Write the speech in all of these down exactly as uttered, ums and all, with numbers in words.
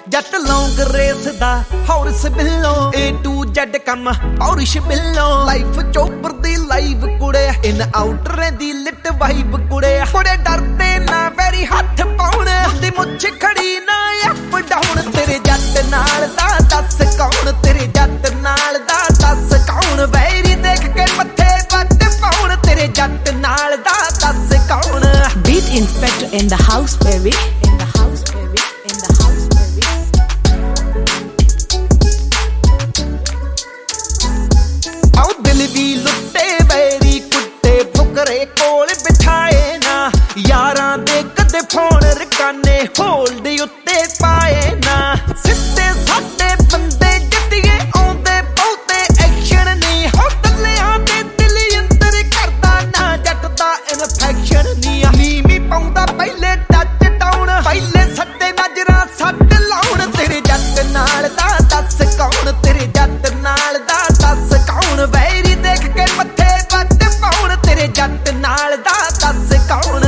जट लौंग रेस दा हॉर्स बिल्लो ए टू जेड कम पौरिश बिल्लो लाइफ चोपर दी लाइव कुड़े इन आउटर दी लिट वाइब कुड़े कुड़े डरदे ना वेरी हाथ पाउण दी मुछ खड़ी ना अप डाउन तेरे जट नाल दा दस कौन तेरे जट नाल दा दस कौन वैरी देख के मथे वट पाउण तेरे जट नाल दा दस कौन Beat Inspector in the house baby in the house baby in the house baby आओ दिल दी लुट्टे वैरी कुत्ते फुकरे कोल बिठाए ना यारां दे कदे फोन रकाने होल्ड उत्ते पाए ना सिੱਧੇ साडे बंदे जिद्दिए आउंदे बहुते एक्शन नहीं हो दलियां दे दिल अंदर करदा ना जट दा इन्फेक्शन नहीं नीवी पाउंदा पहले टच डाउन पहले सट्टे नजरां सट लाउण तेरे जट नाल दा दस कौन तेरे जट नाल दा दस कौन वैरी देख के मथे वट पाउण तेरे जट नाल दा दस कौन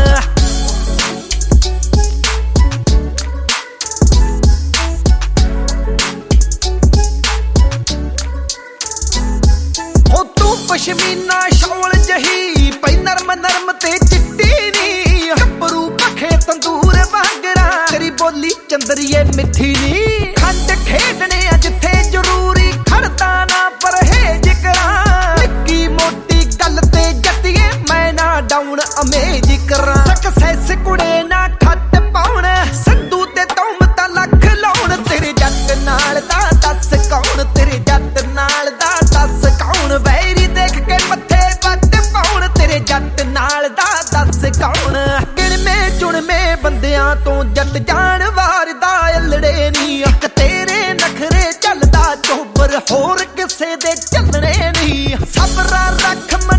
पश्मीना शॉल जही पई नरम नरम ते चिट्टी नी गब्बरू पखे तंदूर वांगरा तेरी बोली चंदरिए मिठी नी खंड खेडने जिथे जरूरी खड़दा ना परहेज करा निक्की मोटी गल ते जतिए मैं ना डाउन अमेज करा सक्सेस कुड़े ना खट पाउण संधू ते तौमता लख लाउण तेरे जट नाल दा दस कौन तेरे जट नाल दा दस कौन वैरी के मथे वट पाउण तेरे जट नाल दा दस कौन गिणमे चुणमे बंदियां तो जट जान वारदा अलड़े नी अक तेरे नखरे चलदा चोबर होर किसे दे चलने नी सबरा रख